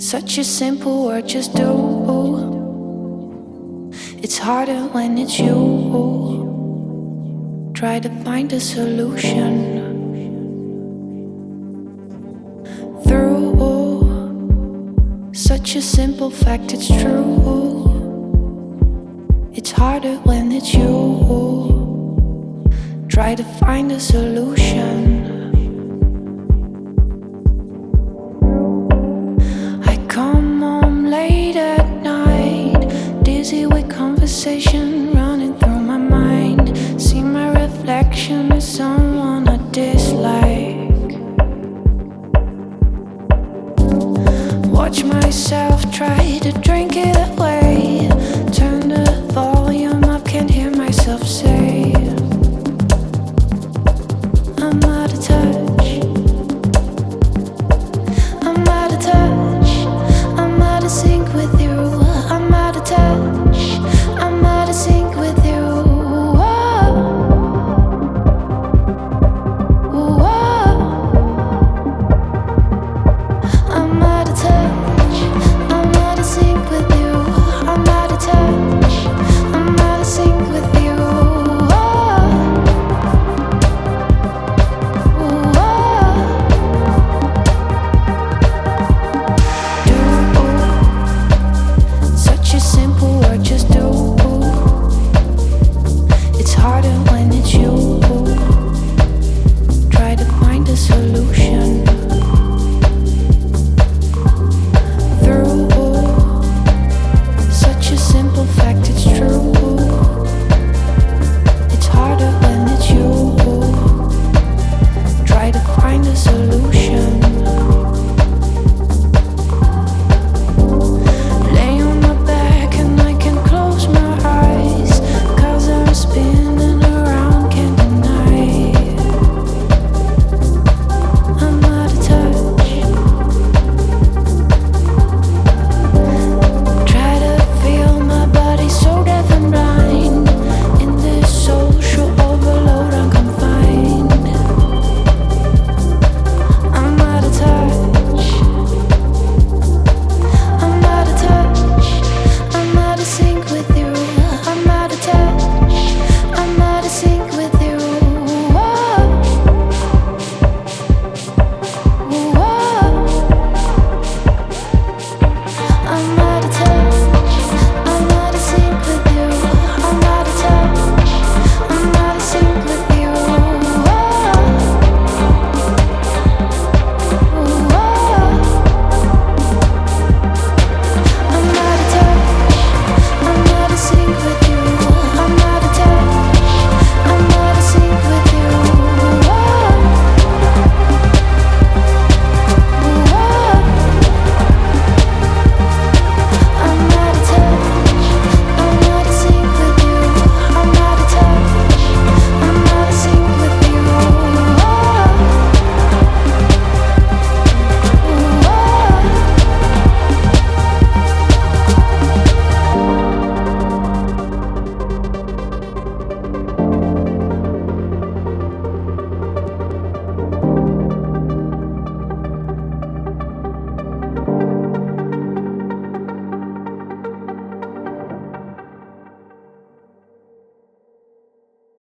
Such a simple word, just do. It's harder when it's you. Try to find a solution through such a simple fact, it's true. It's harder when it's you. Try to find a solution. I come home late at night, dizzy with conversation.